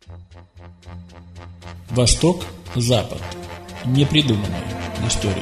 Восток, Запад. Непридуманные истории.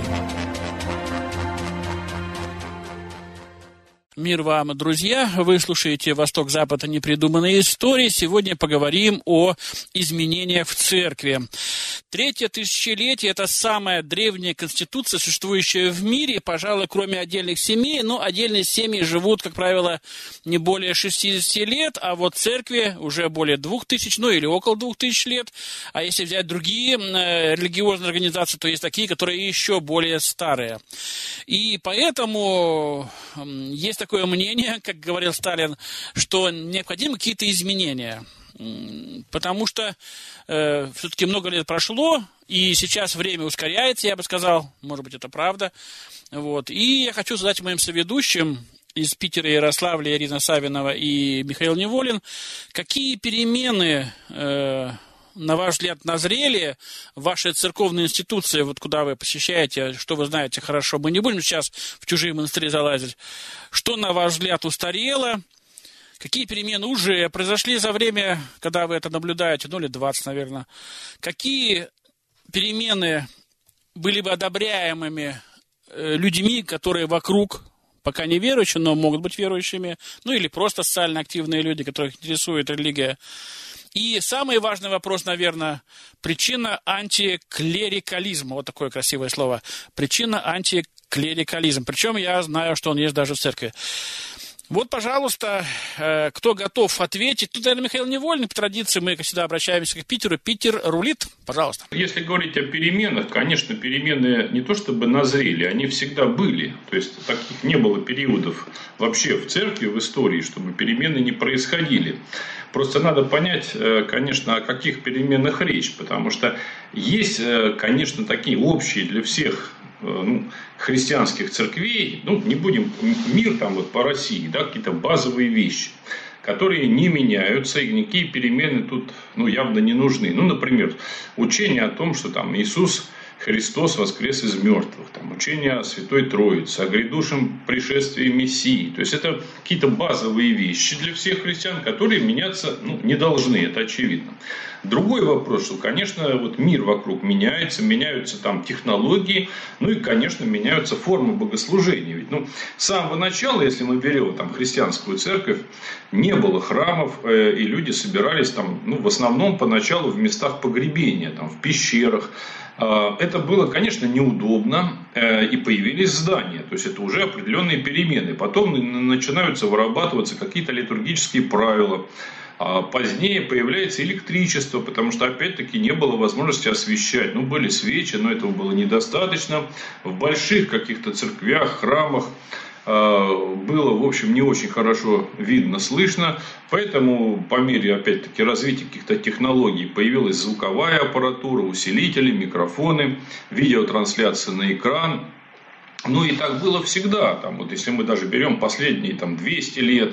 Мир вам, друзья! Вы слушаете «Восток, Запад. Непридуманные истории». Сегодня поговорим о изменениях в церкви. Третье тысячелетие – это самая древняя конституция, существующая в мире, пожалуй, кроме отдельных семей. Но отдельные семьи живут, как правило, не более 60 лет, а вот церкви уже более 2000, ну или около 2000 лет. А если взять другие религиозные организации, то есть такие, которые еще более старые. И поэтому есть такое мнение, как говорил Сталин, что необходимы какие-то изменения. Потому что все-таки много лет прошло, и сейчас время ускоряется, я бы сказал, может быть, это правда. Вот. И я хочу задать моим соведущим из Питера, Ярославля, Ирина Савинова и Михаил Неволин, какие перемены, на ваш взгляд, назрели в вашей церковной институции, вот куда вы посещаете, что вы знаете хорошо. Мы не будем сейчас в чужие монастыри залазить. Что, на ваш взгляд, устарело? Какие перемены уже произошли за время, когда вы это наблюдаете, ну, лет 20, наверное? Какие перемены были бы одобряемыми людьми, которые вокруг, пока не верующие, но могут быть верующими, ну, или просто социально активные люди, которых интересует религия? И самый важный вопрос, наверное, причина антиклерикализма. Вот такое красивое слово. Причина антиклерикализма. Причем я знаю, что он есть даже в церкви. Вот, пожалуйста, кто готов ответить? Тут, наверное, Михаил Невольный. По традиции мы всегда обращаемся к Питеру. Питер рулит. Пожалуйста. Если говорить о переменах, конечно, перемены не то чтобы назрели, они всегда были. То есть, таких не было периодов вообще в церкви, в истории, чтобы перемены не происходили. Просто надо понять, конечно, о каких переменах речь. Потому что есть, конечно, такие общие для всех христианских церквей, не будем мир там вот по России, да, какие-то базовые вещи, которые не меняются, и никакие перемены тут явно не нужны. Например, учение о том, что там Иисус Христос воскрес из мертвых, там, учение о Святой Троице, о грядущем пришествии Мессии. То есть, это какие-то базовые вещи для всех христиан, которые меняться не должны, это очевидно. Другой вопрос, что, конечно, вот мир вокруг меняются там технологии, и, конечно, меняются формы богослужения. Ведь, с самого начала, если мы берем там христианскую церковь, не было храмов, и люди собирались там, в основном поначалу в местах погребения, там, в пещерах. Это было, конечно, неудобно, и появились здания, то есть это уже определенные перемены. Потом начинаются вырабатываться какие-то литургические правила. А позднее появляется электричество, потому что, опять-таки, не было возможности освещать. Были свечи, но этого было недостаточно. В больших каких-то церквях, храмах было, в общем, не очень хорошо видно, слышно. Поэтому по мере, опять-таки, развития каких-то технологий появилась звуковая аппаратура, усилители, микрофоны, видеотрансляция на экран. И так было всегда. Если мы даже берем последние 200 лет,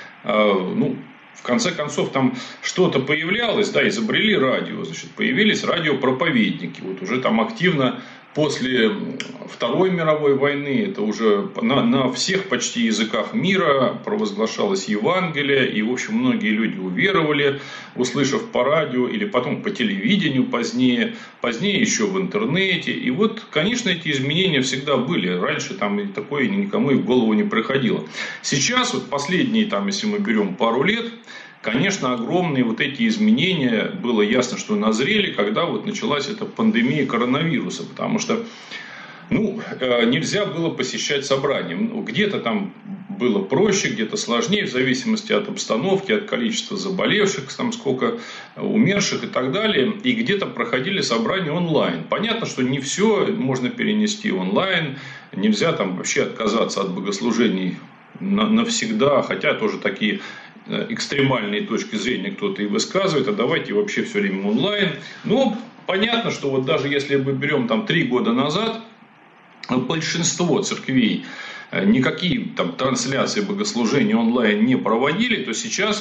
в конце концов, там что-то появлялось, изобрели радио, появились радиопроповедники. Вот уже там активно после Второй мировой войны, это уже на всех почти языках мира провозглашалось Евангелие, и, в общем, многие люди уверовали, услышав по радио, или потом по телевидению позднее еще в интернете. И вот, конечно, эти изменения всегда были. Раньше там и такое никому и в голову не приходило. Сейчас, вот последние, если мы берем пару лет, конечно, огромные вот эти изменения, было ясно, что назрели, когда вот началась эта пандемия коронавируса. Потому что нельзя было посещать собрания. Где-то там было проще, где-то сложнее, в зависимости от обстановки, от количества заболевших, сколько умерших и так далее. И где-то проходили собрания онлайн. Понятно, что не все можно перенести онлайн. Нельзя там вообще отказаться от богослужений навсегда. Хотя тоже такие экстремальные точки зрения кто-то и высказывает, а давайте вообще все время онлайн. Но понятно, что вот даже если мы берем 3 года назад, большинство церквей никакие трансляции богослужений онлайн не проводили, то сейчас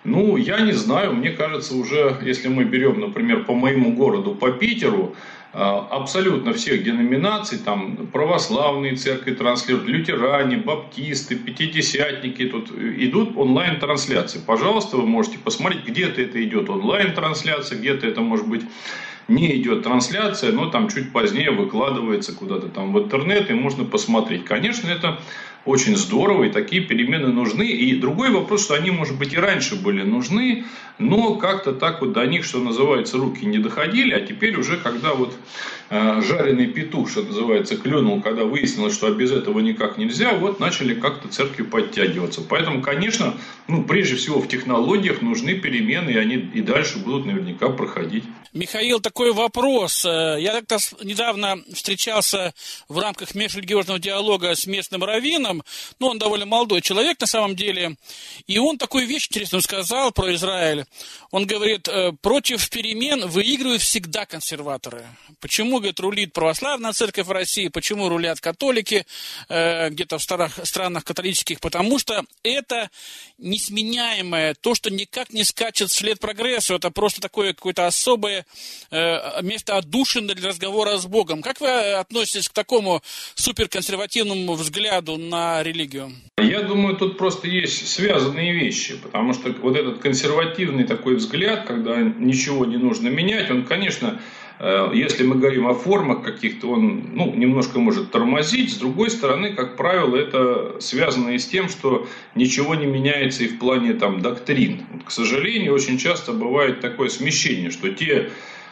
Ну, я не знаю, мне кажется, уже, если мы берем, например, по моему городу, по Питеру, абсолютно всех деноминаций, там православные церкви транслируют, лютеране, баптисты, пятидесятники, тут идут онлайн-трансляции. Пожалуйста, вы можете посмотреть, где-то это идет онлайн-трансляция, где-то это может быть не идет трансляция, но там чуть позднее выкладывается куда-то там в интернет, и можно посмотреть. Конечно, это очень здорово, и такие перемены нужны. И другой вопрос, что они, может быть, и раньше были нужны, но как-то так вот до них, что называется, руки не доходили. А теперь уже, когда вот жареный петух, что называется, клюнул, когда выяснилось, что без этого никак нельзя, вот начали как-то церкви подтягиваться. Поэтому, конечно, прежде всего в технологиях нужны перемены, и они и дальше будут наверняка проходить. Михаил, такой вопрос. Я как-то недавно встречался в рамках межрелигиозного диалога с местным раввином. Он довольно молодой человек на самом деле. И он такую вещь интересную сказал про Израиль. Он говорит, против перемен выигрывают всегда консерваторы. Почему, говорит, рулит православная церковь в России, почему рулят католики где-то в старых странах католических? Потому что это несменяемое, то, что никак не скачет вслед прогрессу. Это просто такое какое-то особое место отдушины для разговора с Богом. Как вы относитесь к такому суперконсервативному взгляду на религию? Я думаю, тут просто есть связанные вещи, потому что вот этот консервативный такой взгляд, когда ничего не нужно менять, он, конечно, если мы говорим о формах каких-то, он немножко может тормозить. С другой стороны, как правило, это связано и с тем, что ничего не меняется и в плане доктрин. К сожалению, очень часто бывает такое смещение, что те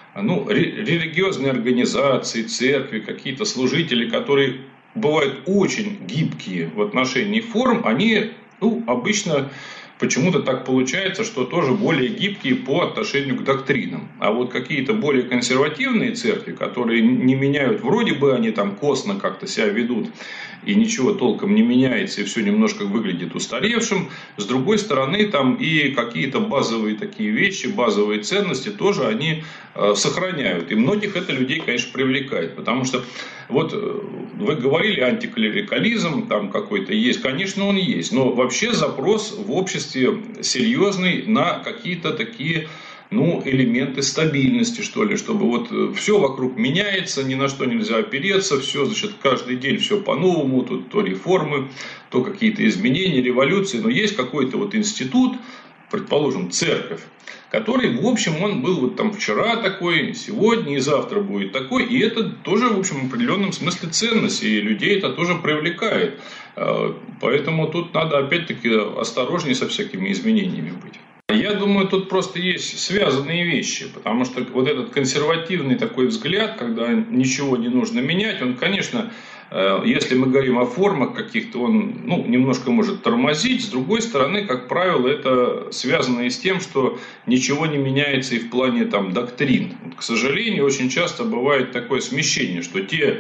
религиозные организации, церкви, какие-то служители, которые бывают очень гибкие в отношении форм, они обычно почему-то так получается, что тоже более гибкие по отношению к доктринам. А вот какие-то более консервативные церкви, которые не меняют, вроде бы они косно как-то себя ведут, и ничего толком не меняется, и все немножко выглядит устаревшим. С другой стороны, там и какие-то базовые такие вещи, базовые ценности тоже они сохраняют. И многих это людей, конечно, привлекает. Потому что вот вы говорили, антиклерикализм там какой-то есть. Конечно, он есть. Но вообще запрос в обществе серьезный на какие-то такие элементы стабильности, что ли, чтобы вот все вокруг меняется, ни на что нельзя опереться, все, каждый день все по-новому, тут то реформы, то какие-то изменения, революции, но есть какой-то институт, предположим, церковь, который, в общем, он был вчера такой, сегодня и завтра будет такой, и это тоже, в общем, в определенном смысле ценность, и людей это тоже привлекает. Поэтому тут надо, опять-таки, осторожнее со всякими изменениями быть. Я думаю, тут просто есть связанные вещи, потому что вот этот консервативный такой взгляд, когда ничего не нужно менять, он, конечно, если мы говорим о формах каких-то, он немножко может тормозить. С другой стороны, как правило, это связано и с тем, что ничего не меняется и в плане доктрин. К сожалению, очень часто бывает такое смещение, что те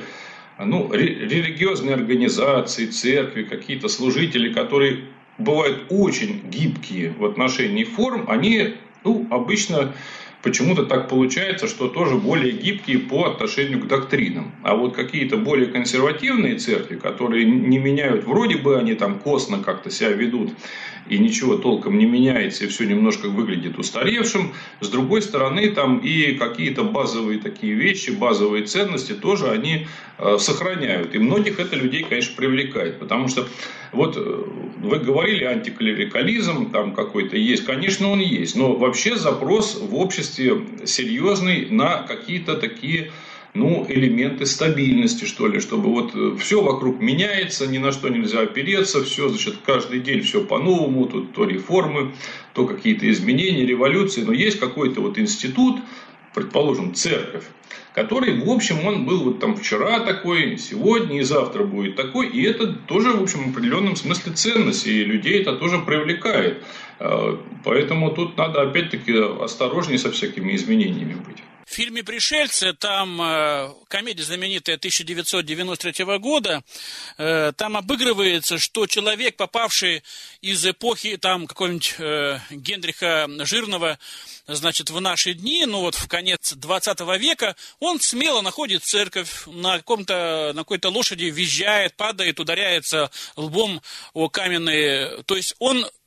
религиозные организации, церкви, какие-то служители, которые бывают очень гибкие в отношении форм, они обычно почему-то так получается, что тоже более гибкие по отношению к доктринам. А вот какие-то более консервативные церкви, которые не меняют, вроде бы они косно как-то себя ведут, и ничего толком не меняется, и все немножко выглядит устаревшим. С другой стороны, там и какие-то базовые такие вещи, базовые ценности тоже они сохраняют. И многих это людей, конечно, привлекает. Потому что вот вы говорили, антиклерикализм там какой-то есть. Конечно, он есть. Но вообще запрос в обществе серьезный на какие-то такие элементы стабильности, что ли, чтобы все вокруг меняется, ни на что нельзя опереться, все, каждый день все по-новому, тут то реформы, то какие-то изменения, революции, но есть какой-то институт, предположим, церковь, который, в общем, он был вчера такой, сегодня и завтра будет такой, и это тоже, в общем, в определенном смысле ценность, и людей это тоже привлекает. Поэтому тут надо, опять-таки, осторожнее со всякими изменениями быть. В фильме «Пришельцы», там комедия знаменитая 1993 года, там обыгрывается, что человек, попавший из эпохи какого-нибудь Генриха Жирного, в наши дни, в конец 20 века, он смело находит церковь, на какой-то лошади визжает, падает, ударяется лбом о каменные. То есть он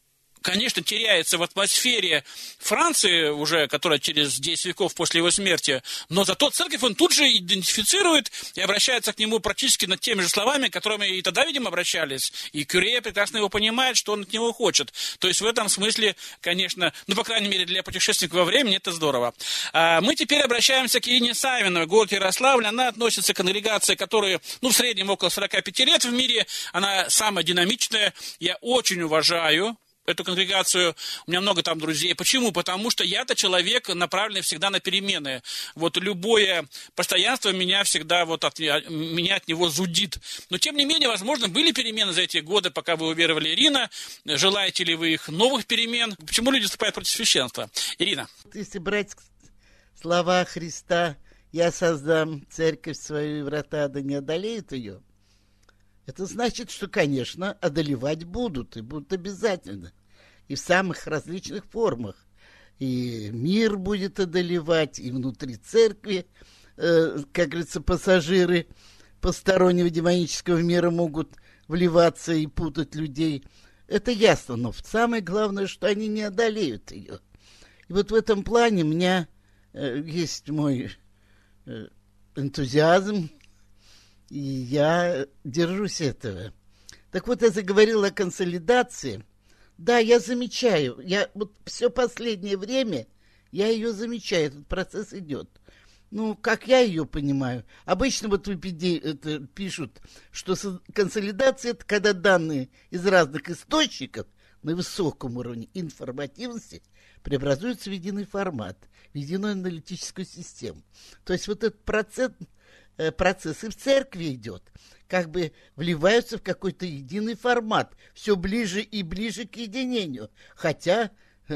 конечно, теряется в атмосфере Франции, уже, которая через 10 веков после его смерти, но зато церковь он тут же идентифицирует и обращается к нему практически над теми же словами, которыми и тогда, видимо, обращались. И Кюре прекрасно его понимает, что он от него хочет. То есть в этом смысле, конечно, ну, по крайней мере, для путешественников во времени это здорово. Мы теперь обращаемся к Ирине Савиновой, город Ярославль. Она относится к конгрегации, которая, ну, в среднем около 45 лет в мире. Она самая динамичная. Я очень уважаю эту конгрегацию, у меня много там друзей. Почему? Потому что я-то человек, направленный всегда на перемены. Вот любое постоянство меня всегда меня от него зудит. Но, тем не менее, возможно, были перемены за эти годы, пока вы уверовали, Ирина. Желаете ли вы их новых перемен? Почему люди выступают против священства? Ирина. Если брать слова Христа, я создам церковь свою, и врата да не одолеют ее, это значит, что, конечно, одолевать будут, и будут обязательно. И в самых различных формах. И мир будет одолевать, и внутри церкви, как говорится, пассажиры постороннего демонического мира могут вливаться и путать людей. Это ясно, но самое главное, что они не одолеют ее. И вот в этом плане у меня есть мой энтузиазм, и я держусь этого. Так вот, я заговорил о консолидации. Да, я замечаю. Вот все последнее время я ее замечаю. Этот процесс идет. Ну, как я ее понимаю. Обычно вот в Википедии пишут, что консолидация – это когда данные из разных источников на высоком уровне информативности преобразуются в единый формат, в единую аналитическую систему. То есть вот этот процесс и в церкви идет, как бы вливаются в какой-то единый формат, все ближе и ближе к единению, хотя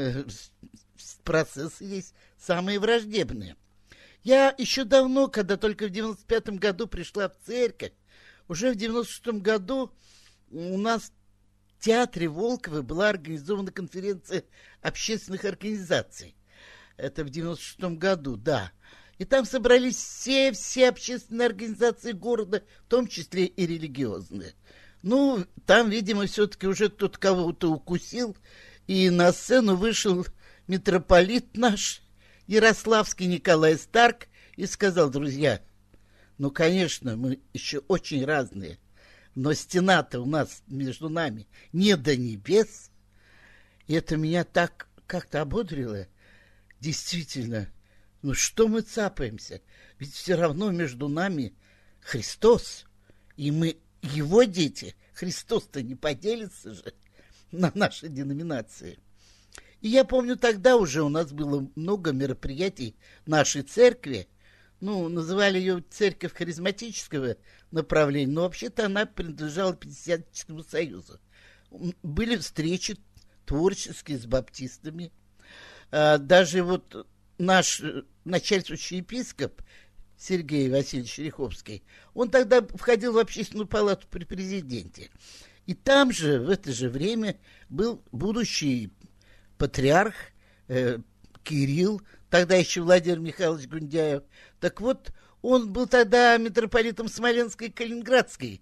процессы есть самые враждебные. Я еще давно, когда только в 95-м году пришла в церковь, уже в 96-м году у нас в театре Волково была организована конференция общественных организаций. Это в 96-м году, да. И там собрались все общественные организации города, в том числе и религиозные. Ну, там, видимо, все-таки уже кто-то кого-то укусил, и на сцену вышел митрополит наш, Ярославский Николай Старк, и сказал: друзья, ну, конечно, мы еще очень разные, но стена-то у нас между нами не до небес. И это меня так как-то ободрило. Действительно, ну что мы цапаемся? Ведь все равно между нами Христос, и мы его дети. Христос-то не поделится же на нашей деноминации. И я помню, тогда уже у нас было много мероприятий нашей церкви. Ну, называли ее церковь харизматического направления, но вообще-то она принадлежала Пятидесятническому союзу. Были встречи творческие с баптистами. Даже вот наш начальствующий епископ Сергей Васильевич Риховский, он тогда входил в общественную палату при президенте. И там же, в это же время, был будущий патриарх Кирилл, тогда еще Владимир Михайлович Гундяев. Так вот, он был тогда митрополитом Смоленской и Калининградской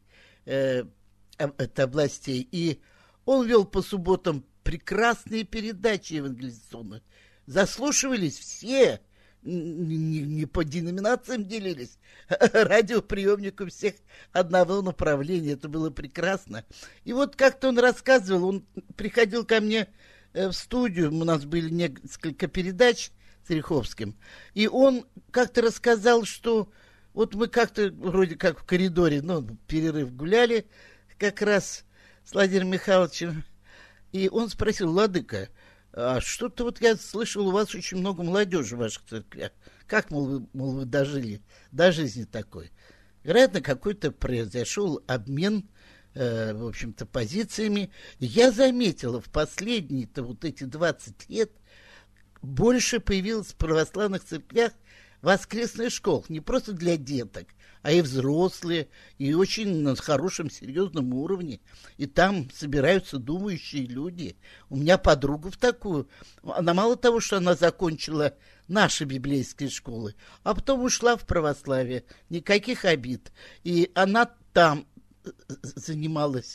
областей. И он вел по субботам прекрасные передачи евангелизационные. Заслушивались все, не по деноминациям делились, радиоприемник у всех одного направления. Это было прекрасно. И вот как-то он рассказывал, он приходил ко мне в студию, у нас были несколько передач с Риховским, и он как-то рассказал, что вот мы как-то вроде как в коридоре, ну, перерыв гуляли как раз с Владимиром Михайловичем, и он спросил: владыка, а что-то вот я слышал, у вас очень много молодежи в ваших церквях. Как, мол, вы дожили до жизни такой? Вероятно, какой-то произошел обмен, в общем-то, позициями. Я заметила, в последние-то вот эти 20 лет больше появилось в православных церквях воскресных школ. Не просто для деток, а и взрослые, и очень на хорошем, серьезном уровне. И там собираются думающие люди. У меня подруга в такую. Она мало того, что она закончила наши библейские школы, а потом ушла в православие. Никаких обид. И она там занималась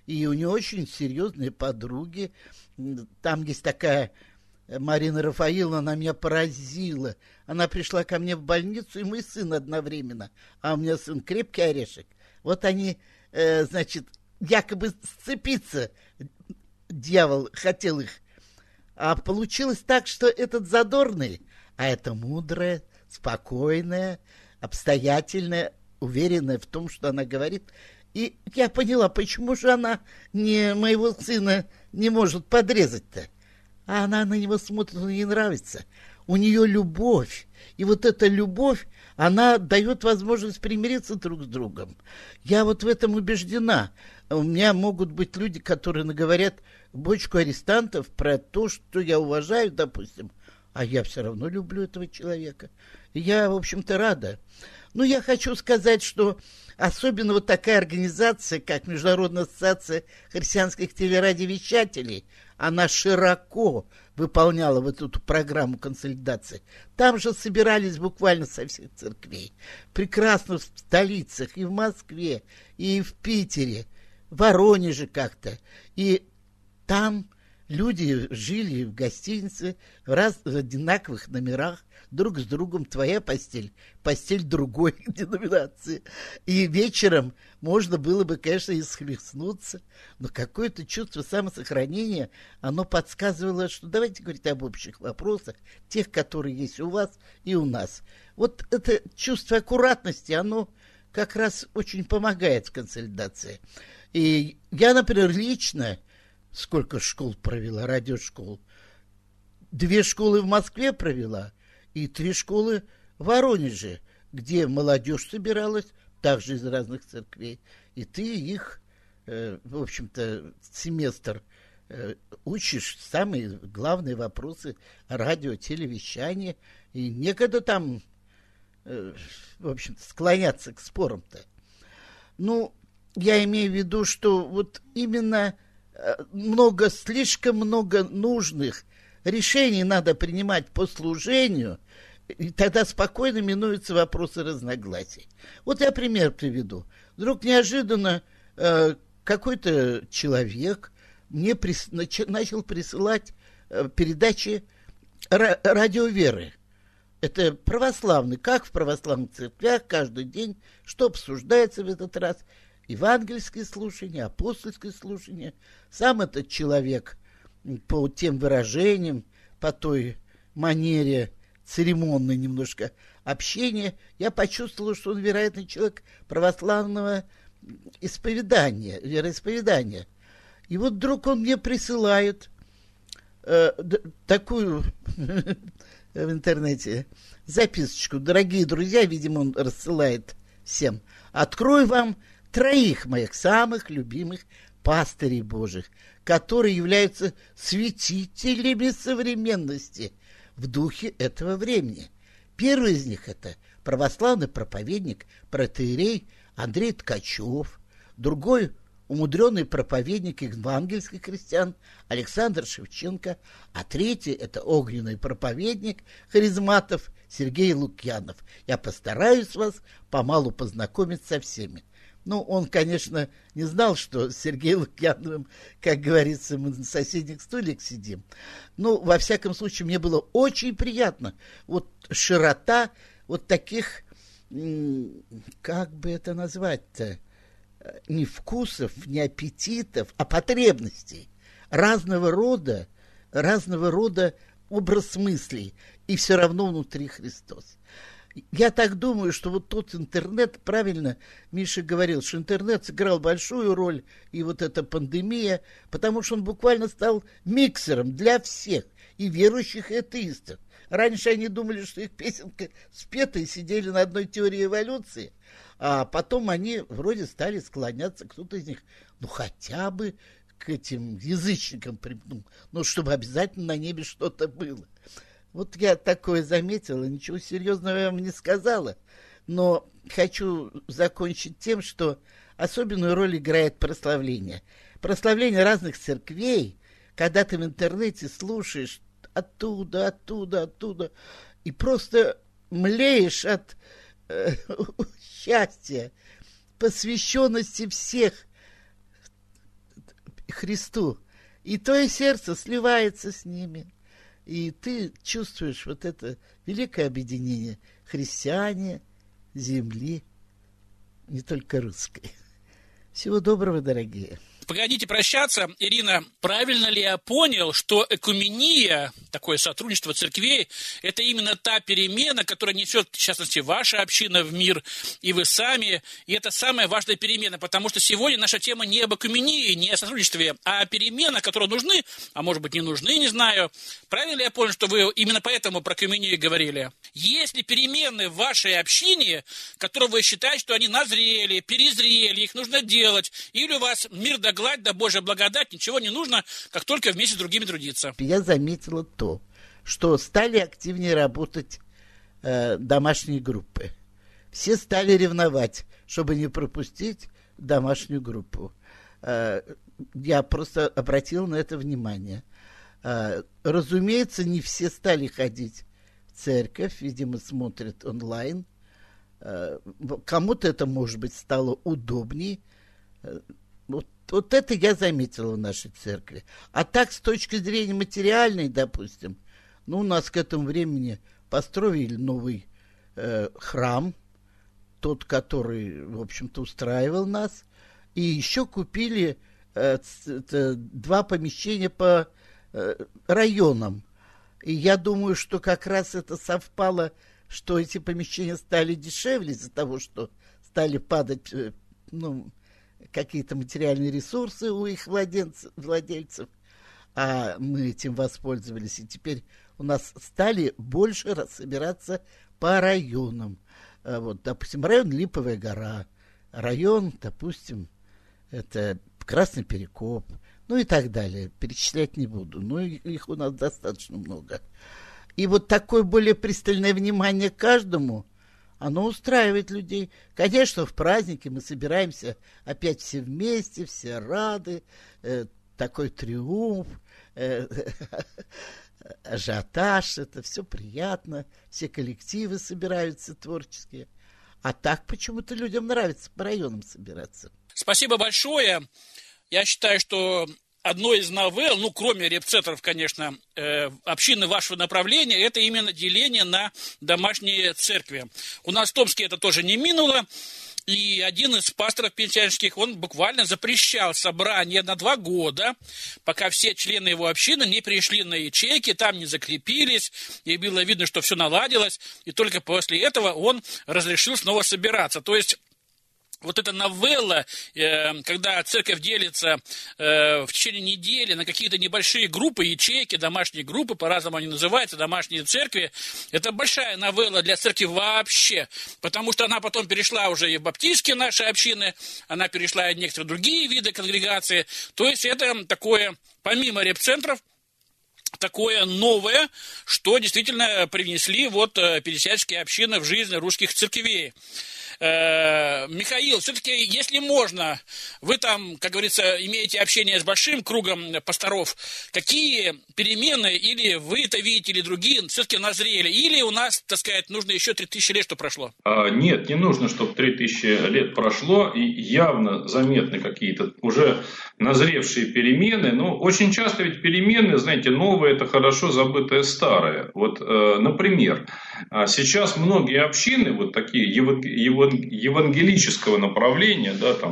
и у нее очень серьезные подруги. Там есть такая Марина Рафаиловна, она меня поразила. Она пришла ко мне в больницу, и мой сын одновременно. А у меня сын крепкий орешек. Вот они, значит, якобы сцепиться, дьявол хотел их. А получилось так, что этот задорный, а это мудрая, спокойная, обстоятельная, уверенная в том, что она говорит. И я поняла, почему же она моего сына не может подрезать-то. А она на него смотрит, ей нравится. У нее любовь. И вот эта любовь, она дает возможность примириться друг с другом. Я вот в этом убеждена. У меня могут быть люди, которые наговорят бочку арестантов про то, что я уважаю, допустим, а я все равно люблю этого человека. И я, в общем-то, рада. Но я хочу сказать, что особенно вот такая организация, как Международная ассоциация христианских телерадиовещателей, она широко выполняла вот эту программу консолидации. Там же собирались буквально со всех церквей. Прекрасно в столицах, и в Москве, и в Питере, в Воронеже как-то. И там люди жили в гостинице в одинаковых номерах, друг с другом. Твоя постель, постель другой деноминации. И вечером можно было бы, конечно, и схлестнуться, но какое-то чувство самосохранения, оно подсказывало, что давайте говорить об общих вопросах, тех, которые есть у вас и у нас. Вот это чувство аккуратности, оно как раз очень помогает в консолидации. И я, например, лично сколько школ провела, радиошкол. 2 школы в Москве провела и 3 школы в Воронеже, где молодежь собиралась, также из разных церквей. И ты их, в общем-то, семестр учишь самые главные вопросы радио, телевещания. И некогда там, в общем-то, склоняться к спорам-то. Ну, я имею в виду, что вот именно слишком много нужных решений надо принимать по служению, и тогда спокойно минуются вопросы разногласий. Вот я пример приведу. Вдруг неожиданно какой-то человек мне начал присылать передачи радио веры. Это православный, как в православных церквях каждый день, что обсуждается в этот раз. Евангельское слушание, апостольское слушание. Сам этот человек по тем выражениям, по той манере церемонной немножко общения, я почувствовал, что он, вероятно, человек православного вероисповедания. И вот вдруг он мне присылает такую в интернете записочку. Дорогие друзья, видимо, он рассылает всем. Открою вам 3 моих самых любимых пастырей Божьих, которые являются святителями современности в духе этого времени. Первый из них – это православный проповедник, протоиерей Андрей Ткачев. Другой – умудренный проповедник евангельских христиан Александр Шевченко. А третий – это огненный проповедник харизматов Сергей Лукьянов. Я постараюсь вас помалу познакомить со всеми. Ну, он, конечно, не знал, что с Сергеем Лукьяновым, как говорится, мы на соседних стульях сидим. Ну, во всяком случае, мне было очень приятно. Вот широта вот таких, как бы это назвать-то, не вкусов, не аппетитов, а потребностей. Разного рода образ мыслей. И все равно внутри Христос. Я так думаю, что вот тот интернет, правильно Миша говорил, что интернет сыграл большую роль, и вот эта пандемия, потому что он буквально стал миксером для всех, и верующих, и атеистов. Раньше они думали, что их песенка спета и сидели на одной теории эволюции, а потом они вроде стали склоняться, кто-то из них, ну хотя бы к этим язычникам, ну чтобы обязательно на небе что-то было. Вот я такое заметила, ничего серьезного я вам не сказала, но хочу закончить тем, что особенную роль играет прославление. Прославление разных церквей, когда ты в интернете слушаешь оттуда, и просто млеешь от счастья, посвященности всех Христу. И твое сердце сливается с ними. И ты чувствуешь вот это великое объединение христиане, земли, не только русской. Всего доброго, дорогие. Погодите прощаться, Ирина, правильно ли я понял, что экумения, такое сотрудничество церквей, это именно та перемена, которая несет, в частности, ваша община в мир, и вы сами, и это самая важная перемена, потому что сегодня наша тема не об экумении, не о сотрудничестве, а о переменах, которые нужны, а может быть не нужны, не знаю. Правильно ли я понял, что вы именно поэтому про экумению говорили? Есть ли перемены в вашей общине, которые вы считаете, что они назрели, перезрели, их нужно делать, или у вас мир да гладь, да Божья благодать, ничего не нужно, как только вместе с другими трудиться? Я заметила то, что стали активнее работать домашние группы. Все стали ревновать, чтобы не пропустить домашнюю группу. Я просто обратила на это внимание. Разумеется, не все стали ходить в церковь, видимо, смотрят онлайн. Кому-то это, может быть, стало удобнее. Вот это я заметила в нашей церкви. А так, с точки зрения материальной, допустим, у нас к этому времени построили новый храм, тот, который, в общем-то, устраивал нас, и еще купили 2 помещения по районам. И я думаю, что как раз это совпало, что эти помещения стали дешевле из-за того, что стали падать, какие-то материальные ресурсы у их владельцев, а мы этим воспользовались, и теперь у нас стали больше собираться по районам. Вот, допустим, район Липовая гора, район, допустим, это Красный Перекоп, и так далее. Перечислять не буду, но их у нас достаточно много. И вот такое более пристальное внимание к каждому, оно устраивает людей. Конечно, в праздники мы собираемся опять все вместе, все рады, такой триумф, ажиотаж, это все приятно, все коллективы собираются творческие. А так почему-то людям нравится по районам собираться. Спасибо большое. Я считаю, что одной из новелл, кроме репцентров, конечно, общины вашего направления, это именно деление на домашние церкви. У нас в Томске это тоже не минуло, и один из пасторов пенсионерских, он буквально запрещал собрание на 2 года, пока все члены его общины не перешли на ячейки, там не закрепились, и было видно, что все наладилось, и только после этого он разрешил снова собираться. То есть вот эта новелла, когда церковь делится в течение недели на какие-то небольшие группы, ячейки, домашние группы, по-разному они называются, домашние церкви, это большая новелла для церкви вообще, потому что она потом перешла уже и в баптистские наши общины, она перешла и в некоторые другие виды конгрегации, то есть это такое, помимо репцентров, такое новое, что действительно привнесли пересядческие общины в жизнь русских церквей. Михаил, все-таки, если можно, вы там, как говорится, имеете общение с большим кругом пасторов, какие перемены или вы это видите, или другие все-таки назрели, или у нас, так сказать, нужно еще 3000 лет, чтобы прошло? Нет, не нужно, чтобы 3000 лет прошло, и явно заметны какие-то уже назревшие перемены, но очень часто ведь перемены, знаете, новое – это хорошо забытое старое. Например, сейчас многие общины, такие евангелического направления,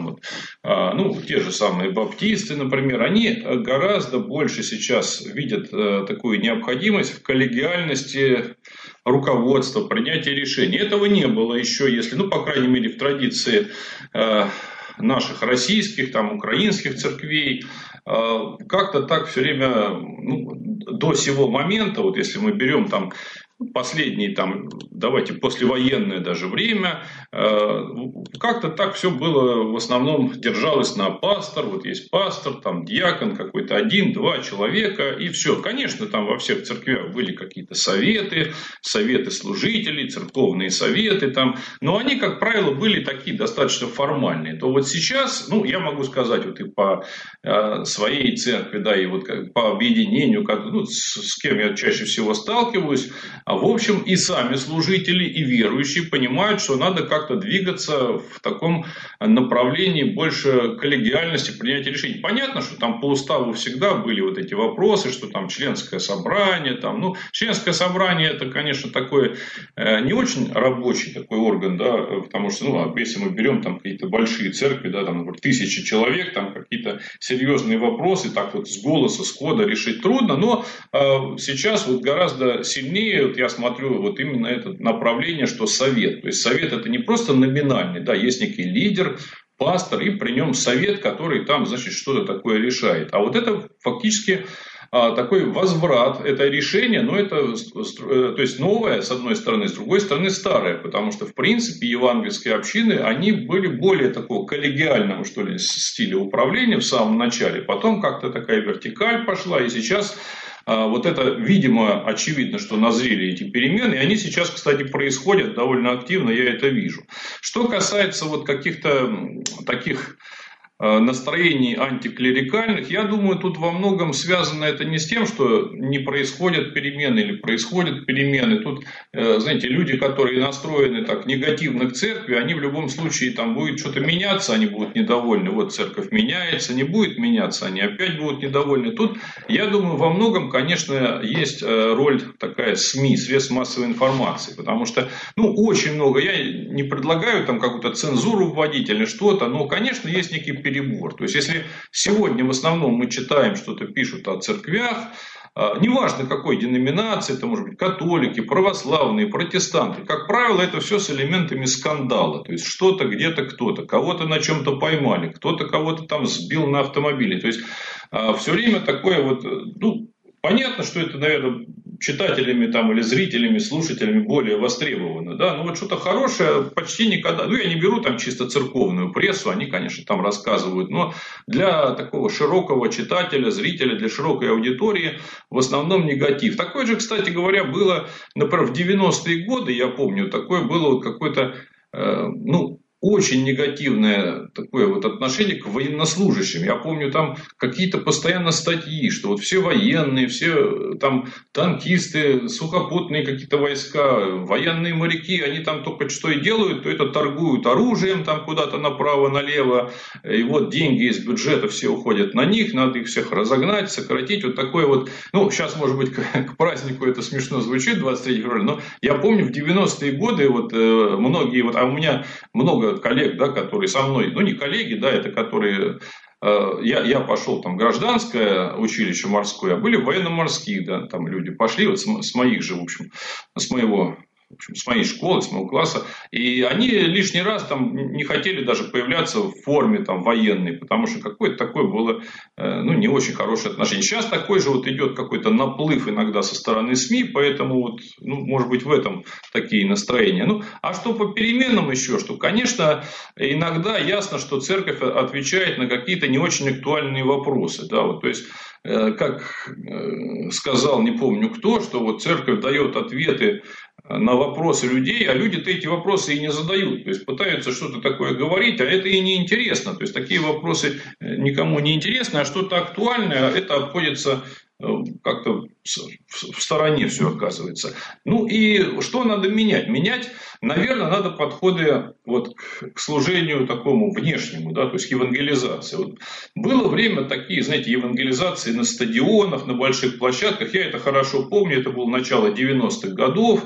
те же самые баптисты, например, они гораздо больше сейчас видят такую необходимость в коллегиальности руководства, принятия решений. Этого не было еще, по крайней мере, в традиции наших российских, украинских церквей. Как-то так все время, до сего момента, если мы берем последние, давайте послевоенное даже время, как-то так все было, в основном держалось на пастор, есть пастор, диакон какой-то 1-2 человека, и все. Конечно, во всех церквях были какие-то советы служителей, церковные советы, но они, как правило, были такие достаточно формальные. То сейчас, я могу сказать, и по своей церкви, и по объединению, с кем я чаще всего сталкиваюсь, в общем, и сами служители служители и верующие понимают, что надо как-то двигаться в таком направлении больше коллегиальности принятия решений. Понятно, что там по уставу всегда были вот эти вопросы, что там членское собрание, там, ну, членское собрание это, конечно, такой не очень рабочий такой орган, да, потому что, ну, если мы берем там какие-то большие церкви, да, там, например, 1000 человек, там какие-то серьезные вопросы, так вот с голоса, с хода решить трудно, но сейчас вот гораздо сильнее, вот я смотрю, вот именно это направление, что совет. То есть совет это не просто номинальный, да, есть некий лидер, пастор, и при нем совет, который там, значит, что-то такое решает. А вот это фактически такой возврат, это решение, но это, то есть новое с одной стороны, с другой стороны старое, потому что в принципе евангельские общины, они были более такого коллегиального, что ли, стиля управления в самом начале, потом как-то такая вертикаль пошла, и сейчас вот это, видимо, очевидно, что назрели эти перемены, и они сейчас, кстати, происходят довольно активно, я это вижу. Что касается вот каких-то таких настроений антиклерикальных, я думаю, тут во многом связано это не с тем, что не происходят перемены или происходят перемены. Тут, знаете, люди, которые настроены так негативно к церкви, они в любом случае там будет что-то меняться, они будут недовольны. Вот церковь меняется, не будет меняться, они опять будут недовольны. Тут, я думаю, во многом, конечно, есть роль такая СМИ, средств массовой информации, потому что, ну, очень много, я не предлагаю там какую-то цензуру вводить или что-то, но, конечно, есть некий перебор. То есть, если сегодня в основном мы читаем, что-то пишут о церквях, неважно какой деноминации, это может быть католики, православные, протестанты, как правило, это все с элементами скандала. То есть, что-то где-то кто-то, кого-то на чем-то поймали, кто-то кого-то там сбил на автомобиле. То есть, все время такое вот, ну, понятно, что это, наверное, читателями там, или зрителями, слушателями более востребовано. Да? Но вот что-то хорошее почти никогда. Ну, я не беру там чисто церковную прессу, они, конечно, там рассказывают. Но для такого широкого читателя, зрителя, для широкой аудитории в основном негатив. Такое же, кстати говоря, было, например, в 90-е годы, я помню, такое было вот какое-то, ну, очень негативное такое вот отношение к военнослужащим. Я помню, там какие-то постоянно статьи, что вот все военные, все там танкисты, сухопутные какие-то войска, военные моряки, они там только что и делают, то это торгуют оружием там куда-то направо-налево, и вот деньги из бюджета все уходят на них, надо их всех разогнать, сократить, вот такое вот, ну, сейчас, может быть, к празднику это смешно звучит, 23 февраля, но я помню, в 90-е годы вот многие, вот, а у меня много коллег, да, которые со мной, ну не коллеги, да, это которые, я пошел там в гражданское училище морское, а были военно-морские, да, там люди пошли, вот с моих же, в общем, с моей школы, с моего класса, и они лишний раз там не хотели даже появляться в форме там военной, потому что какое-то такое было, ну, не очень хорошее отношение. Сейчас такой же вот идет какой-то наплыв иногда со стороны СМИ, поэтому вот, ну, может быть, в этом такие настроения. Ну, а что по переменам еще, что, конечно, иногда ясно, что церковь отвечает на какие-то не очень актуальные вопросы, да, вот, то есть, как сказал, не помню кто, что вот церковь дает ответы на вопросы людей, а люди-то эти вопросы и не задают. То есть, пытаются что-то такое говорить, а это и не интересно. То есть, такие вопросы никому не интересны, а что-то актуальное, это обходится как-то в стороне все оказывается. Ну и что надо менять? Менять, наверное, надо подходы вот к служению такому внешнему, да, то есть к евангелизации. Вот было время такие, знаете, евангелизации на стадионах, на больших площадках. Я это хорошо помню, это было начало 90-х годов.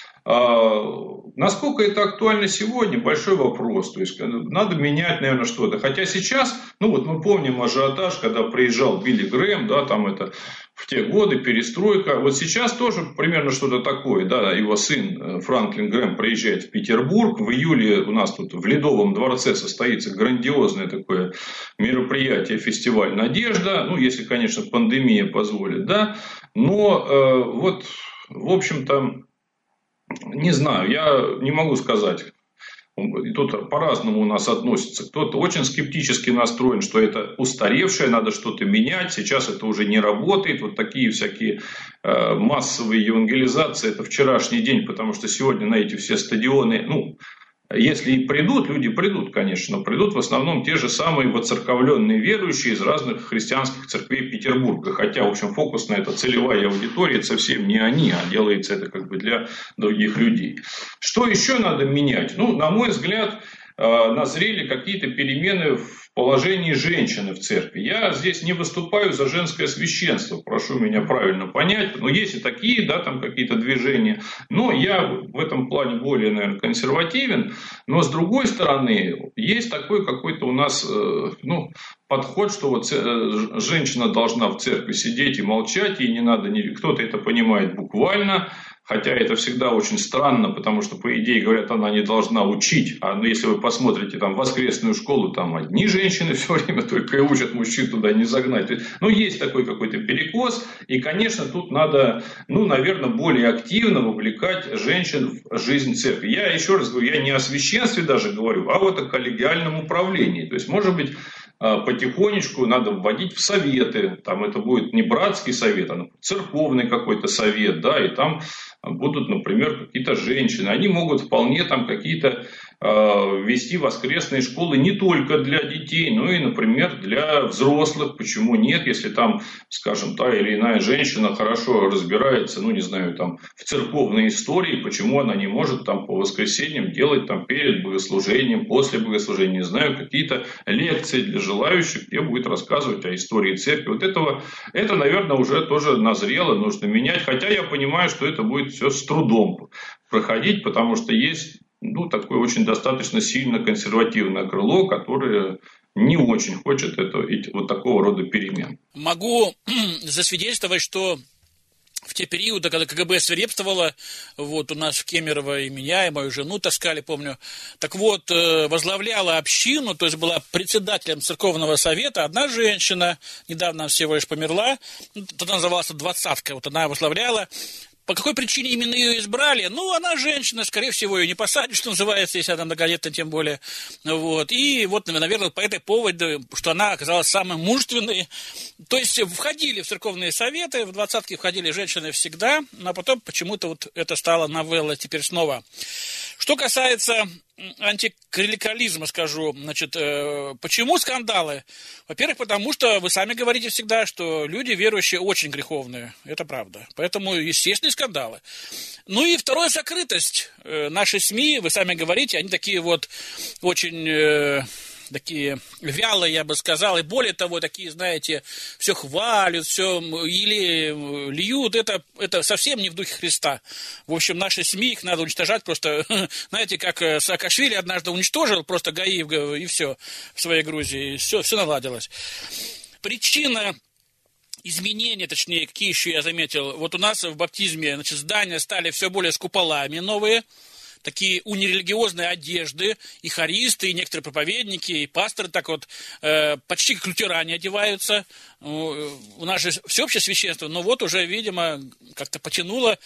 Насколько это актуально сегодня, большой вопрос. То есть, надо менять, наверное, что-то. Хотя сейчас, ну вот мы помним ажиотаж, когда приезжал Билли Грэм, да, там это в те годы, перестройка. Вот сейчас тоже примерно что-то такое. Да, его сын Франклин Грэм приезжает в Петербург. В июле у нас тут в Ледовом дворце состоится грандиозное такое мероприятие, фестиваль «Надежда». Ну, если, конечно, пандемия позволит, да. Но вот, в общем-то, не знаю, я не могу сказать. Тут по-разному у нас относится. Кто-то очень скептически настроен, что это устаревшее, надо что-то менять, сейчас это уже не работает. Вот такие всякие массовые евангелизации, это вчерашний день, потому что сегодня на эти все стадионы, ну, Если и придут, люди придут, конечно, но придут в основном те же самые воцерковленные верующие из разных христианских церквей Петербурга. Хотя, в общем, фокусная это целевая аудитория, это совсем не они, а делается это как бы для других людей. Что еще надо менять? Ну, на мой взгляд, назрели какие-то перемены в положении женщины в церкви. Я здесь не выступаю за женское священство, прошу меня правильно понять. Но есть и такие, да, там какие-то движения. Но я в этом плане более, наверное, консервативен. Но с другой стороны, есть такой какой-то у нас, подход, что вот женщина должна в церкви сидеть и молчать, ей не надо, кто-то это понимает буквально. Хотя это всегда очень странно, потому что, по идее, говорят, она не должна учить. А если вы посмотрите там воскресную школу, там одни женщины все время только и учат мужчин туда не загнать. Есть такой какой-то перекос. И, конечно, тут надо, наверное, более активно вовлекать женщин в жизнь церкви. Я еще раз говорю, я не о священстве даже говорю, а вот о коллегиальном управлении. То есть, может быть, потихонечку надо вводить в советы. Там это будет не братский совет, а церковный какой-то совет, да, и там будут, например, какие-то женщины. Они могут вполне там какие-то вести воскресные школы не только для детей, но и, например, для взрослых. Почему нет, если там, скажем, та или иная женщина хорошо разбирается, там в церковной истории, почему она не может там по воскресеньям делать там перед богослужением, после богослужения, не знаю, какие-то лекции для желающих, где будет рассказывать о истории церкви. Это, наверное, уже тоже назрело, нужно менять. Хотя я понимаю, что это будет все с трудом проходить, потому что есть такое очень достаточно сильно консервативное крыло, которое не очень хочет вот такого рода перемен. Могу засвидетельствовать, что в те периоды, когда КГБ свирепствовало, у нас в Кемерово и меня, и мою жену таскали, помню, возглавляла общину, то есть была председателем церковного совета одна женщина, недавно всего лишь померла, тогда называлась «Двадцатка», она возглавляла. По какой причине именно ее избрали? Она женщина, скорее всего, ее не посадят, что называется, если она многодетная, тем более. И наверное, по этой поводу, что она оказалась самой мужественной. То есть, входили в церковные советы, в двадцатки входили женщины всегда, но потом почему-то это стало новелла теперь снова. Что касается антиклерикализма, скажу, почему скандалы? Во-первых, потому что вы сами говорите всегда, что люди верующие очень греховные, это правда, поэтому естественные скандалы. И второе, закрытость. Наши СМИ, вы сами говорите, они такие очень такие вялые, я бы сказал, и более того, такие, знаете, все хвалят, все или льют, это совсем не в духе Христа. В общем, наши СМИ, их надо уничтожать просто, знаете, как Саакашвили однажды уничтожил просто ГАИ и все в своей Грузии, и все наладилось. Причина изменения, точнее, какие еще я заметил, у нас в баптизме, здания стали все более с куполами новые, такие унирелигиозные одежды, и хористы, и некоторые проповедники, и пасторы почти как лютеране одеваются. У нас же всеобщее священство, но уже, видимо, как-то потянуло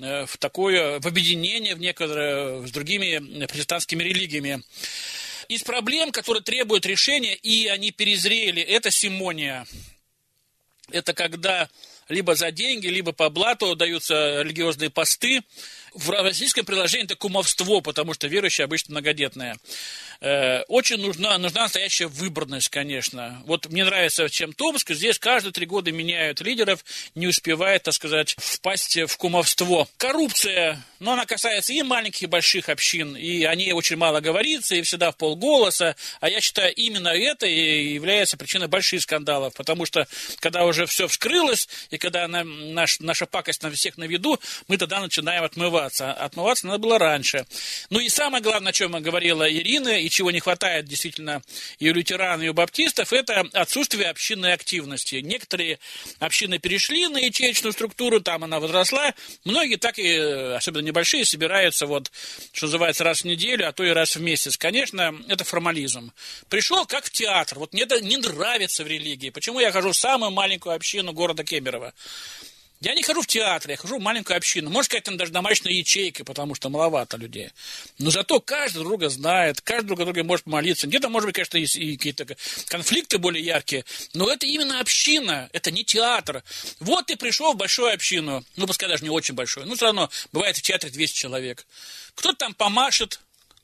в объединение с другими протестантскими религиями. Из проблем, которые требуют решения, и они перезрели, это симония. Это когда либо за деньги, либо по блату даются религиозные посты. В российском приложении это кумовство, потому что верующие обычно многодетные. Очень нужна настоящая выборность, конечно. Мне нравится, чем Томск, здесь каждые 3 года меняют лидеров, не успевает, так сказать, впасть в кумовство. Коррупция, она касается и маленьких, и больших общин, и о ней очень мало говорится, и всегда в полголоса, а я считаю, именно это и является причиной больших скандалов, потому что, когда уже все вскрылось, и когда наша пакость на всех на виду, мы тогда начинаем отмываться. Отмываться надо было раньше. И самое главное, о чем говорила Ирина, и чего не хватает действительно и у лютеран, и у баптистов, это отсутствие общинной активности. Некоторые общины перешли на ячеечную структуру, там она возросла. Многие так и, особенно небольшие, собираются, что называется, раз в неделю, а то и раз в месяц. Конечно, это формализм. Пришел как в театр. Мне это не нравится в религии. Почему я хожу в самую маленькую общину города Кемерово? Я не хожу в театр, я хожу в маленькую общину. Может сказать, там даже домашняя ячейка, потому что маловато людей. Но зато каждый друга знает, каждый друг друга может помолиться. Где-то, может быть, конечно, есть и какие-то конфликты более яркие, но это именно община, это не театр. Ты пришел в большую общину, пускай даже не очень большую, все равно бывает в театре 200 человек. Кто-то там помашет,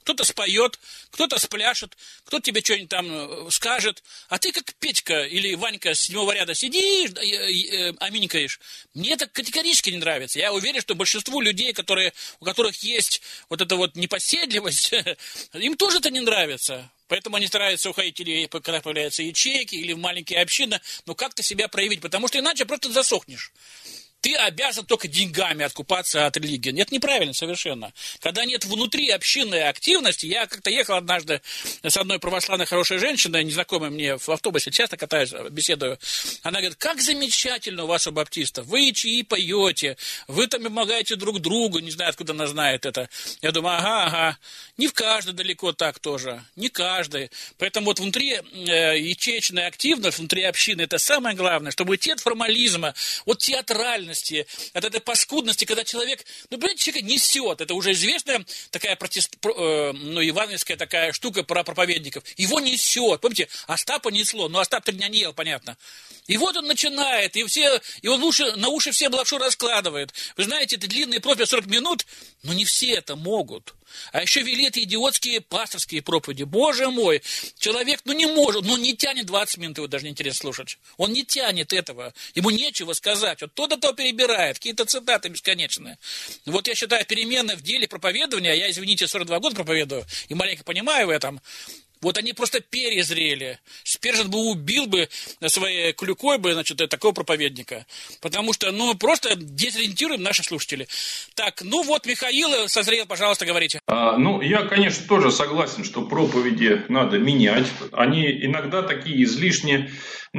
Кто-то споет, кто-то спляшет, кто-то тебе что-нибудь там скажет, а ты как Петька или Ванька с 7-го ряда сидишь, аминькаешь. Мне это категорически не нравится. Я уверен, что большинству людей, у которых есть вот эта вот непоседливость, им тоже это не нравится. Поэтому они стараются уходить, или когда появляются ячейки, или в маленькие общины, но как-то себя проявить, потому что иначе просто засохнешь. Ты обязан только деньгами откупаться от религии. Это неправильно совершенно. Когда нет внутри общинной активности, я как-то ехал однажды с одной православной хорошей женщиной, незнакомой мне в автобусе, часто катаюсь, беседую. Она говорит, как замечательно у вас у баптистов. Вы чаи поете, вы там помогаете друг другу, не знаю, откуда она знает это. Я думаю, ага. Не в каждой далеко так тоже. Не каждый. Поэтому вот внутри ячеечная активность, внутри общины, это самое главное, чтобы уйти от формализма, от театральности, от этой паскудности, когда человек, понимаете, человека несет. Это уже известная такая евангельская такая штука про проповедников. Его несет. Помните, Остапа несло, но Остап 3 дня не ел, понятно. И вот он начинает, и он на уши все лапшу раскладывает. Вы знаете, это длинные проповеди 40 минут, но не все это могут. А еще вели эти идиотские пасторские проповеди. Боже мой, человек, не может, не тянет 20 минут, его даже не интересно слушать. Он не тянет этого, ему нечего сказать. Вот то перебирает, какие-то цитаты бесконечные. Вот я считаю, перемены в деле проповедования, я, извините, 42 года проповедую, и маленько понимаю в этом, вот они просто перезрели. Спержин бы убил бы своей клюкой такого проповедника. Потому что, просто дезориентируем наших слушателей. Так, Михаил созрел, пожалуйста, говорите. Я, конечно, тоже согласен, что проповеди надо менять. Они иногда такие излишне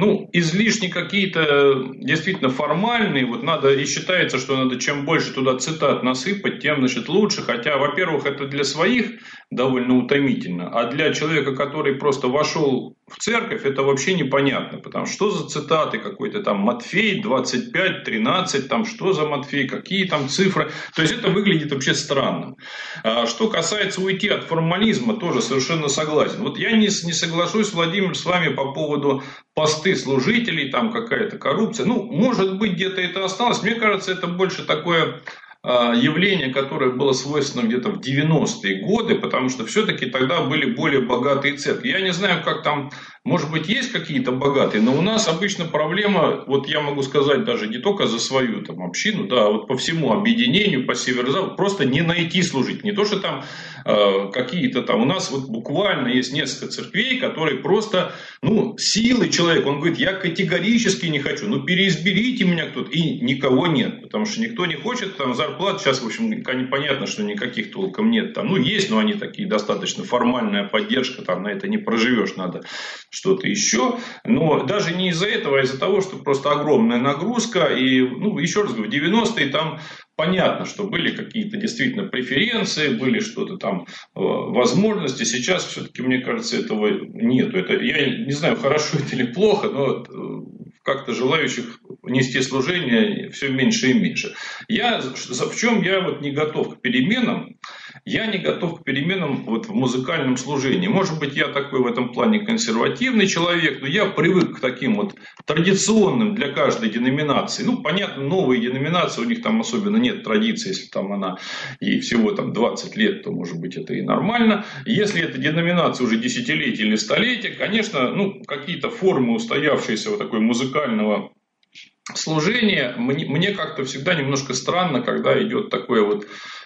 какие-то действительно формальные. Вот и считается, что надо чем больше туда цитат насыпать, тем, лучше. Хотя, во-первых, это для своих довольно утомительно, а для человека, который просто вошел в церковь, это вообще непонятно. Потому что за цитаты какой-то там Матфей 25, 13, там что за Матфей, какие там цифры. То есть это выглядит вообще странным. Что касается уйти от формализма, тоже совершенно согласен. Вот я не соглашусь, Владимир, с вами по поводу посты служителей, там какая-то коррупция. Может быть, где-то это осталось. Мне кажется, это больше такое явление, которое было свойственно где-то в 90-е годы, потому что все-таки тогда были более богатые церкви. Я не знаю, как там, может быть, есть какие-то богатые, но у нас обычно проблема, вот я могу сказать даже не только за свою там общину, да, вот по всему объединению, по северо-западу, просто не найти служить. Не то, что там какие-то там, у нас вот буквально есть несколько церквей, которые просто, силы человека, он говорит, я категорически не хочу, переизберите меня кто-то, и никого нет, потому что никто не хочет, там зарплат сейчас, в общем, непонятно, что никаких толком нет, там, есть, но они такие достаточно формальная поддержка, там на это не проживешь, надо что-то еще, но даже не из-за этого, а из-за того, что просто огромная нагрузка, и, еще раз говорю, в 90-е там понятно, что были какие-то действительно преференции, были что-то там, возможности. Сейчас все-таки, мне кажется, этого нету. Я не знаю, хорошо это или плохо, но как-то желающих нести служение все меньше и меньше. В чем я не готов к переменам? Я не готов к переменам в музыкальном служении. Может быть, я такой в этом плане консервативный человек, но я привык к таким традиционным для каждой деноминации. Понятно, новые деноминации, у них там особенно нет традиции. Если там ей всего 20 лет, то, может быть, это и нормально. Если эта деноминация уже десятилетия или столетия, конечно, какие-то формы устоявшиеся такой музыкального служения, мне как-то всегда немножко странно, когда идет такое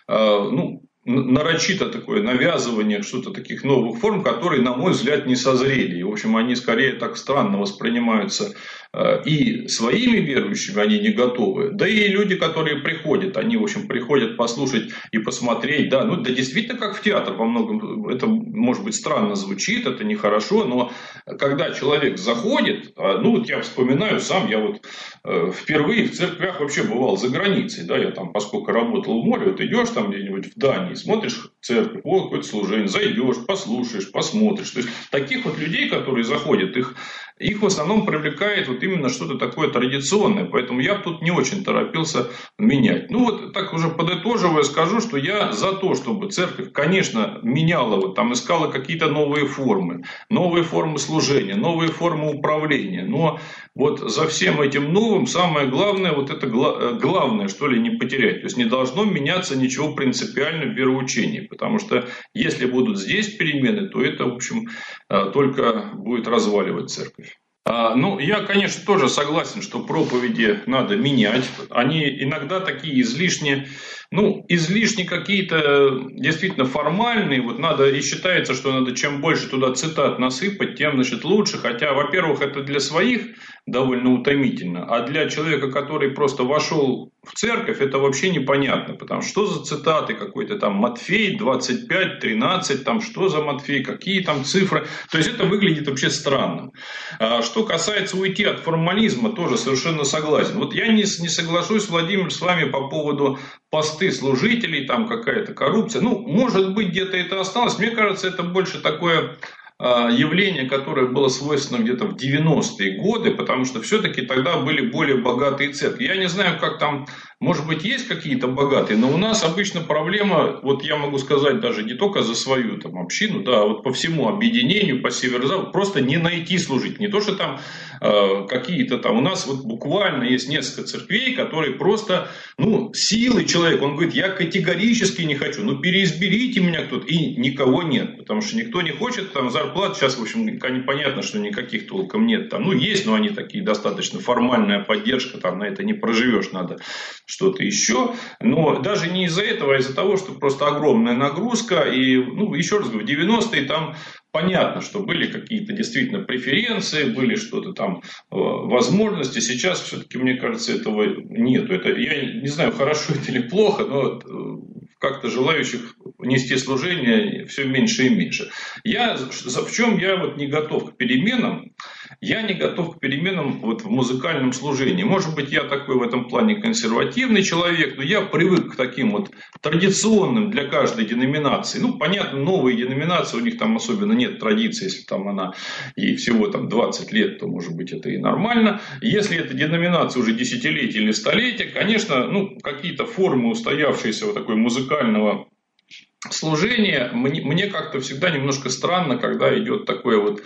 нарочито такое навязывание что-то таких новых форм, которые, на мой взгляд, не созрели. И, в общем, они скорее так странно воспринимаются и своими верующими, они не готовы. Да и люди, которые приходят, они, в общем, приходят послушать и посмотреть. Да, действительно, как в театр во многом. Это, может быть, странно звучит, это нехорошо, но когда человек заходит, я вспоминаю сам, я впервые в церквях вообще бывал за границей. Да, я там, поскольку работал в море, идешь там где-нибудь в Дании, смотришь церковь, какое-то служение, зайдешь, послушаешь, посмотришь. То есть таких людей, которые заходят, их их в основном привлекает вот именно что-то такое традиционное. Поэтому я тут не очень торопился менять. Ну вот так уже подытоживая, скажу, что я за то, чтобы церковь, конечно, меняла, вот там искала какие-то новые формы служения, новые формы управления. Но вот за всем этим новым самое главное, вот это главное, что ли, не потерять. То есть не должно меняться ничего принципиально в вероучении. Потому что если будут здесь перемены, то это, в общем, только будет разваливать церковь. Ну, я, конечно, тоже согласен, что проповеди надо менять. Они иногда такие излишне какие-то действительно формальные. Вот надо, и считается, что надо чем больше туда цитат насыпать, тем, значит, лучше. Хотя, во-первых, это для своих довольно утомительно. А для человека, который просто вошел в церковь, это вообще непонятно. Потому что за цитаты какой-то там Матфей 25, 13, там что за Матфей, какие там цифры. То есть это выглядит вообще странным. Что касается уйти от формализма, тоже совершенно согласен. Вот я не соглашусь, Владимир, с вами по поводу посты служителей, там какая-то коррупция. Ну, может быть, где-то это осталось. Мне кажется, это больше такое явление, которое было свойственно где-то в 90-е годы, потому что все-таки тогда были более богатые церкви. Я не знаю, как там, может быть, есть какие-то богатые, но у нас обычно проблема, вот я могу сказать даже не только за свою там общину, да, а вот по всему объединению, по северо-западу, просто не найти служить. Не то, что там какие-то там, у нас вот буквально есть несколько церквей, которые просто, силой человека, он говорит, я категорически не хочу, переизберите меня кто-то, и никого нет, потому что никто не хочет, там зарплат сейчас, в общем, непонятно, что никаких толком нет, там, есть, но они такие достаточно формальная поддержка, там на это не проживешь, надо что-то еще, но даже не из-за этого, а из-за того, что просто огромная нагрузка, и, еще раз говорю, в 90-е там понятно, что были какие-то действительно преференции, были что-то там, возможности. Сейчас все-таки, мне кажется, этого нету. Я не знаю, хорошо это или плохо, но как-то желающих нести служение все меньше и меньше. В чем я вот не готов к переменам? Я не готов к переменам вот в музыкальном служении. Может быть, я такой в этом плане консервативный человек, но я привык к таким вот традиционным для каждой деноминации. Понятно, новые деноминации, у них там особенно нет традиции, если там она ей всего там 20 лет, то может быть это и нормально. Если эта деноминация уже десятилетия или столетия, конечно, какие-то формы устоявшиеся вот такой музыкального служения, мне как-то всегда немножко странно, когда идет такое вот,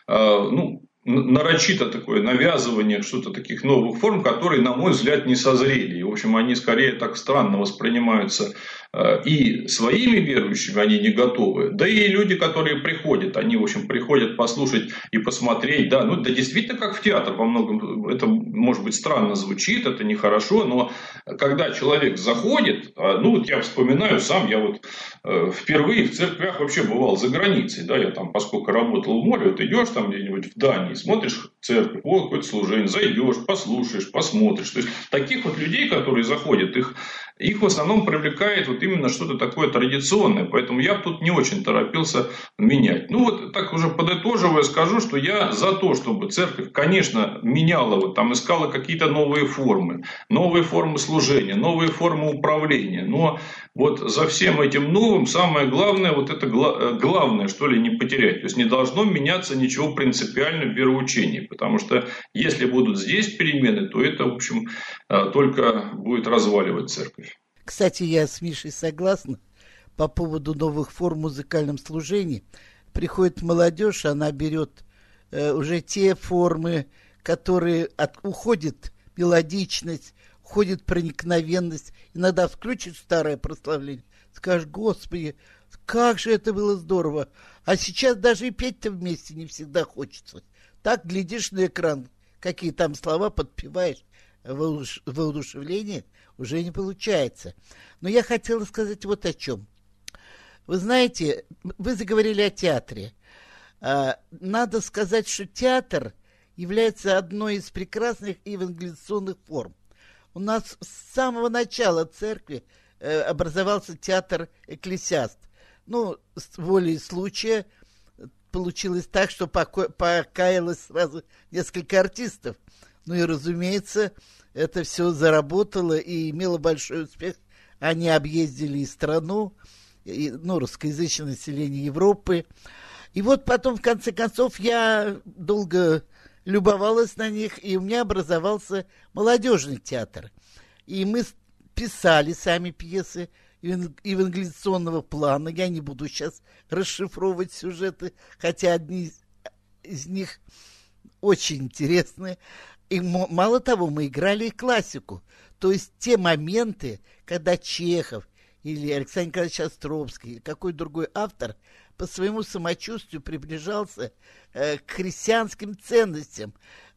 нарочито такое навязывание что-то таких новых форм, которые, на мой взгляд, не созрели. И, в общем, они скорее так странно воспринимаются и своими верующими, они не готовы. Да и люди, которые приходят, они, в общем, приходят послушать и посмотреть. Да, действительно, как в театр во многом. Это, может быть, странно звучит, это нехорошо, но когда человек заходит, я вспоминаю сам, я вот впервые в церквях вообще бывал за границей. Да, я там, поскольку работал в море, вот идешь там где-нибудь в Дании, смотришь церковь, какое-то служение, зайдешь, послушаешь, посмотришь. То есть таких вот людей, которые заходят, их в основном привлекает вот именно что-то такое традиционное. Поэтому я тут не очень торопился менять. Вот так уже подытоживая, скажу, что я за то, чтобы церковь, конечно, меняла, вот там искала какие-то новые формы служения, новые формы управления. Но вот за всем этим новым самое главное, вот это главное, что ли, не потерять. То есть не должно меняться ничего принципиально в вероучении. Потому что если будут здесь перемены, то это, в общем, только будет разваливать церковь. Кстати, я с Мишей согласна по поводу новых форм в музыкальном служении. Приходит молодежь, она берет уже те формы, которые уходит мелодичность, уходит проникновенность. Иногда включит старое прославление, скажешь, Господи, как же это было здорово. А сейчас даже и петь-то вместе не всегда хочется. Так глядишь на экран, какие там слова подпеваешь, воодушевление уже не получается. Но я хотела сказать вот о чем. Вы знаете, вы заговорили о театре. Надо сказать, что театр является одной из прекрасных евангелизационных форм. У нас с самого начала церкви образовался театр «Экклесиаст». С волей случая получилось так, что покаялось сразу несколько артистов. И, разумеется, это все заработало и имело большой успех. Они объездили и страну, русскоязычное население Европы. И вот потом, в конце концов, я долго любовалась на них, и у меня образовался молодежный театр. И мы писали сами пьесы евангелизационного плана. Я не буду сейчас расшифровывать сюжеты, хотя одни из них очень интересные. И мало того, мы играли и классику. То есть те моменты, когда Чехов или Александр Николаевич Островский или какой другой автор по своему самочувствию приближался к христианским ценностям,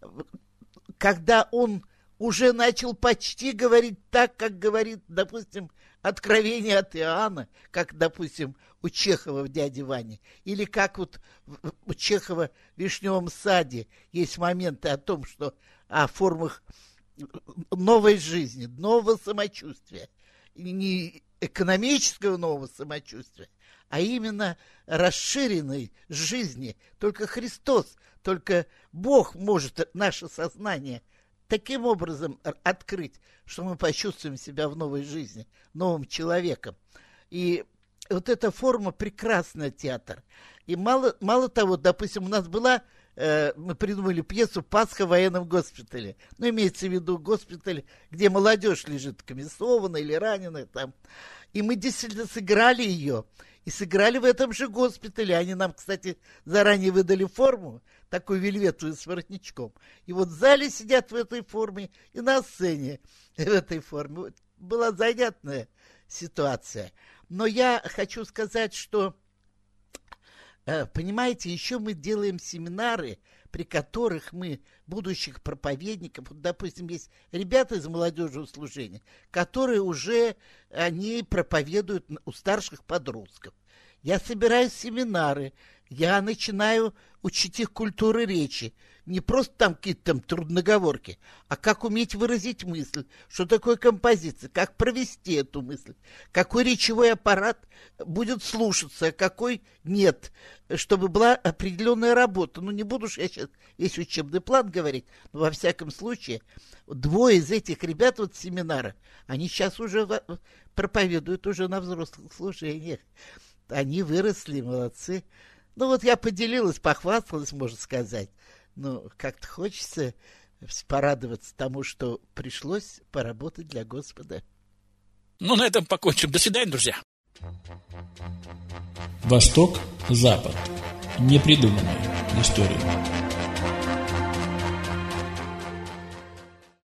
когда он уже начал почти говорить так, как говорит, допустим, Откровение от Иоанна, как, допустим, у Чехова в «Дяде Ване», или как вот у Чехова в «Вишневом саде» есть моменты о том, что о формах новой жизни, нового самочувствия, не экономического нового самочувствия, а именно расширенной жизни. Только Христос, только Бог может наше сознание таким образом открыть, что мы почувствуем себя в новой жизни, новым человеком. И вот эта форма прекрасная, театр. И мало того, допустим, у нас была, мы придумали пьесу «Пасха в военном госпитале». Ну, имеется в виду госпиталь, где молодежь лежит комиссованная или раненая там. И мы действительно сыграли ее. И сыграли в этом же госпитале. Они нам, кстати, заранее выдали форму, такую вельветовую с воротничком. И вот в зале сидят в этой форме, и на сцене в этой форме. Была занятная ситуация. Но я хочу сказать, что, понимаете, еще мы делаем семинары, при которых мы будущих проповедников, вот, допустим, есть ребята из молодежного служения, которые уже, они проповедуют у старших подростков. Я собираю семинары, я начинаю учить их культуры речи. Не просто там какие-то там трудноговорки, а как уметь выразить мысль, что такое композиция, как провести эту мысль, какой речевой аппарат будет слушаться, а какой нет, чтобы была определенная работа. Ну, не буду же я сейчас весь учебный план говорить, но во всяком случае, двое из этих ребят вот семинара, они сейчас уже проповедуют уже на взрослых служениях. Они выросли, молодцы. Ну, вот я поделилась, похвасталась, можно сказать. Ну, как-то хочется порадоваться тому, что пришлось поработать для Господа. Ну, на этом покончим. До свидания, друзья. Восток, Запад. Непридуманные истории.